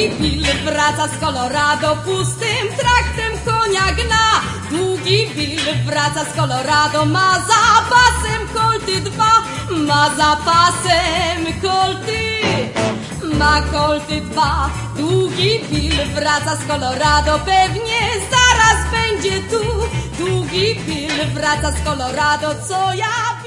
Długi Bill wraca z Colorado, pustym traktem konia gna. Długi Bill wraca z Colorado, ma za pasem Colty 2. Ma za pasem Colty, ma Colty 2. Długi Bill wraca z Colorado, pewnie zaraz będzie tu. Długi Bill wraca z Colorado, co ja